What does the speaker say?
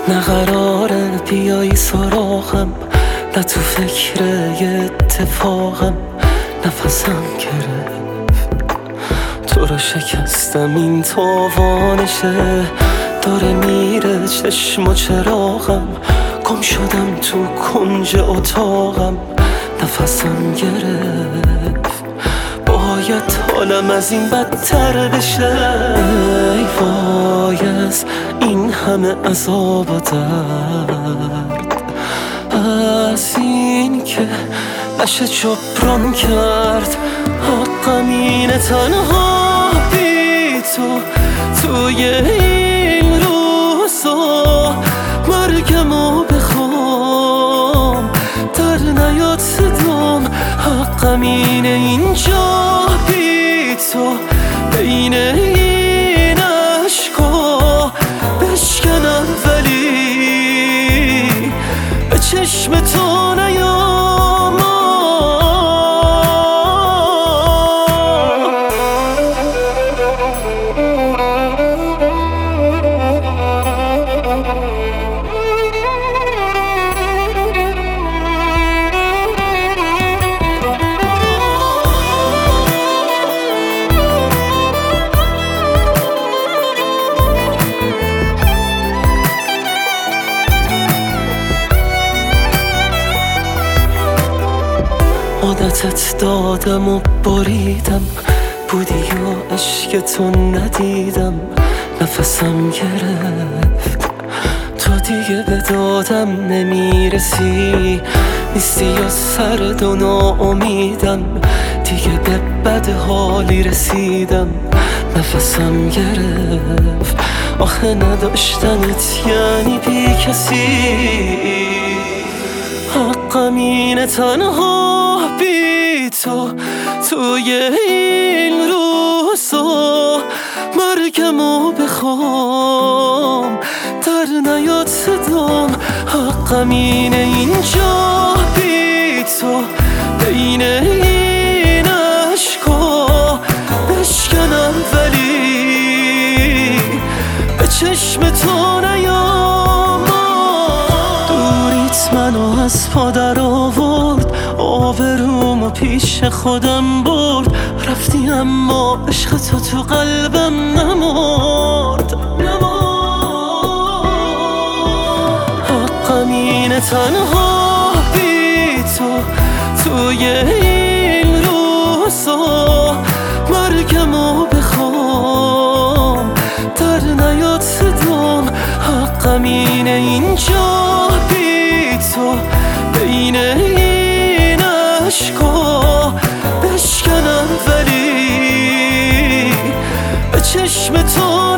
نه قراره بیایی سراغم، نه تو فکر یه اتفاقم. نفسم گرفت تو رو شکستم، این تاوانشه داره میره چشم و چراغم. گم شدم تو کنج اتاقم، نفسم گرفت باید حالم از این بدتر بشه. ای وای از این همه عذاب و درد، از این که نشه جبران کرد. حقم اینه تنها بی تو توی این روزا مرگمو بخوام، در نیاد صدام. حقم اینه اینجا بی تو بین این عشقا بشکنم، ولی به چشم تو نیام. عادتت دادم و بریدم، بودی یا عشق تو ندیدم. نفسم گرفت تو دیگه به دادم نمیرسی، نیستی یا سرد و ناامیدم. دیگه به بد حالی رسیدم، نفسم گرفت. آخه نداشتنت یعنی بی کسی. حقم اینه تنها بی تو توی این روزا مرگمو بخوام، در نیاد صدام. حقم اینه اینجا بی تو بین این عشقا بشکنم، ولی به چشم تو نیام. دوریت منو از پا در آورد، آبرومو پیش خودم برد. رفتی اما عشق تو قلبم نمرد. حقم اینه تنها بی تو توی این روزا مرگمو بخوام، در نیاد صدام. حقم اینه اینجا بی تو بین این عشقا بشکنم، ولی به چشم تو